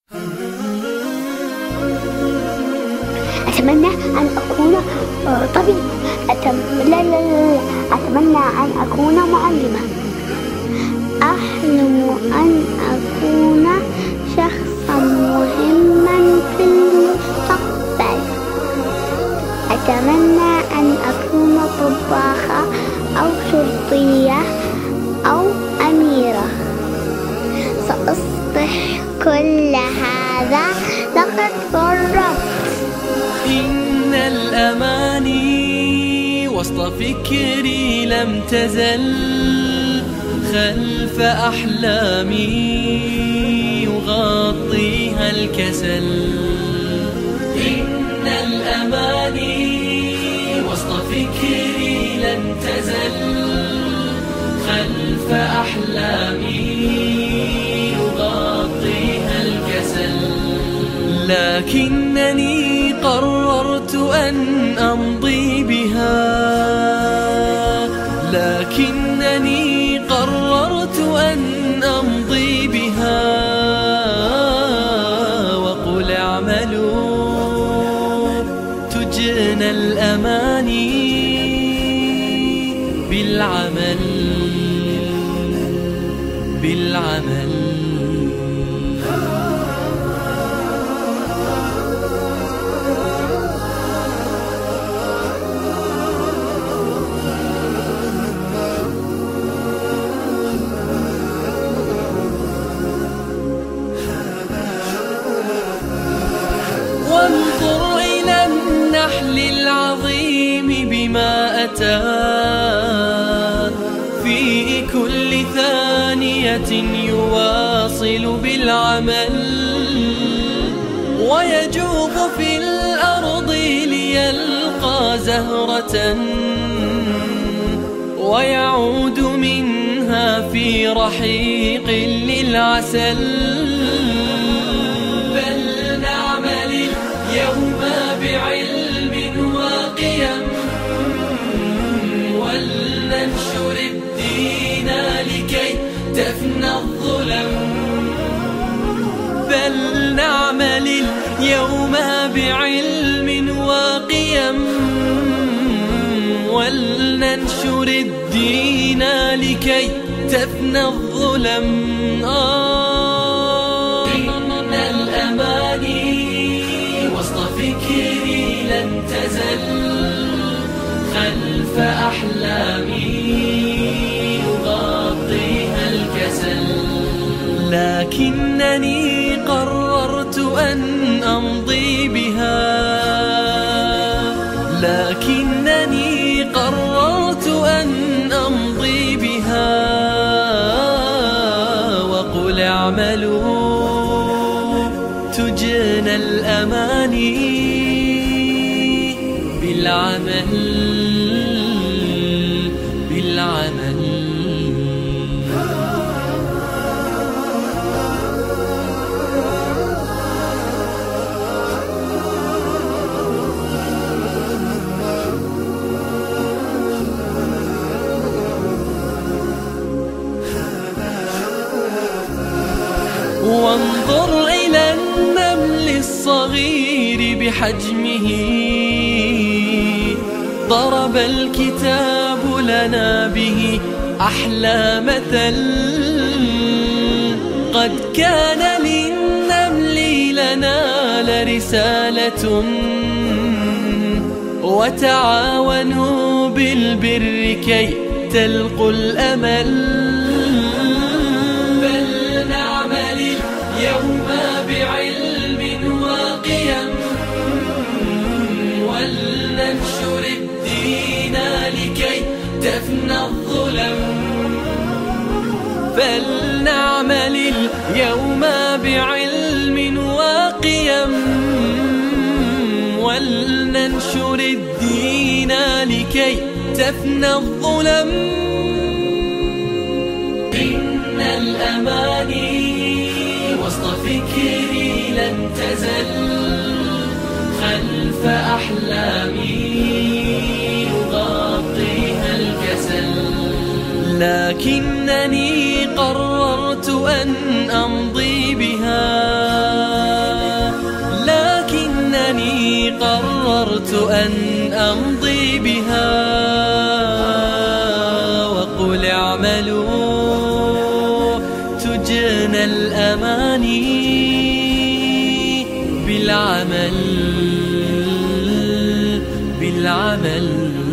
أتمنى أن أكون طبيب. لا لا لا، أتمنى أن أكون معلمة. أحلم أن أكون شخصا مهما في المستقبل. أتمنى أن أكون طباخة أو شرطية أو أميرة. سأصبح كل هذا لقد قررت. إن الأماني وسط فكري لم تزل، خلف أحلامي يغطيها الكسل. إن الأماني وسط فكري لم تزل، خلف أحلامي يغطيها الكسل. لكنني قررت أن أمضي بها، لكنني قررت أن أمضي بها. وقل اعملوا تجنى الأماني بالعمل، بالعمل. وانظر إلى النحل العظيم بما أتى، في كل ثانية يواصل بالعمل، ويجوب في الأرض ليلقى زهرة، ويعود منها في رحيق للعسل. يوم بعلم وقيم، ولننشر الدين لكي تفنى الظلم. بل نعمل اليوم بعلم وقيم، ولننشر الدين لكي تفنى الظلم. إن الأماني وسط فكري لن تزل، خلف أحلامي يغطيها الكسل. لكنني قررت أن أمضي بها، لكنني قررت أن أمضي بها. وقل اعملوا تجنى الأماني بالعمل، بالعمل. وانظر إلى النمل الصغير بحجمه، ضرب الكتاب لنا به أحلى مثل. قد كان للنمل لنال رسالة، وتعاونوا بالبر كي تلقوا الأمل. بل نعمل اليوم بعلم وقيم، ولننشر الدين لكي تفنى الظلم. فلنعمل اليوم بعلم وقيم، ولننشر الدين لكي تفنى الظلم. إن الأماني وسط فكري لن تزل، خلف أحلامي يغطيها الكسل. لكنني قررت أن أمضي بها، أن أمضي بها. وقل اعملوا تجنى الأماني بالعمل